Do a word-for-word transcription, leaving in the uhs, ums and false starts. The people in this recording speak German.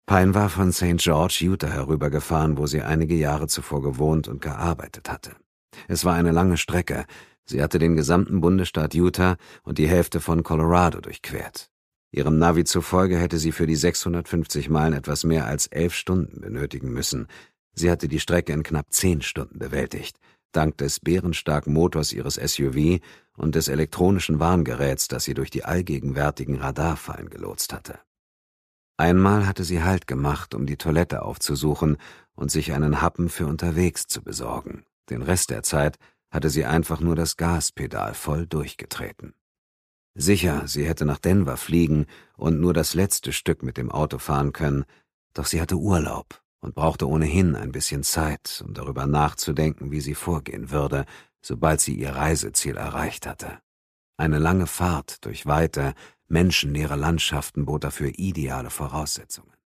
Pine war von Saint George, Utah herübergefahren, wo sie einige Jahre zuvor gewohnt und gearbeitet hatte. Es war eine lange Strecke. Sie hatte den gesamten Bundesstaat Utah und die Hälfte von Colorado durchquert. Ihrem Navi zufolge hätte sie für die sechshundertfünfzig Meilen etwas mehr als elf Stunden benötigen müssen. Sie hatte die Strecke in knapp zehn Stunden bewältigt, dank des bärenstarken Motors ihres S U V und des elektronischen Warngeräts, das sie durch die allgegenwärtigen Radarfallen gelotst hatte. Einmal hatte sie Halt gemacht, um die Toilette aufzusuchen und sich einen Happen für unterwegs zu besorgen. Den Rest der Zeit hatte sie einfach nur das Gaspedal voll durchgetreten. Sicher, sie hätte nach Denver fliegen und nur das letzte Stück mit dem Auto fahren können, doch sie hatte Urlaub und brauchte ohnehin ein bisschen Zeit, um darüber nachzudenken, wie sie vorgehen würde, sobald sie ihr Reiseziel erreicht hatte. Eine lange Fahrt durch weite, menschenleere Landschaften bot dafür ideale Voraussetzungen.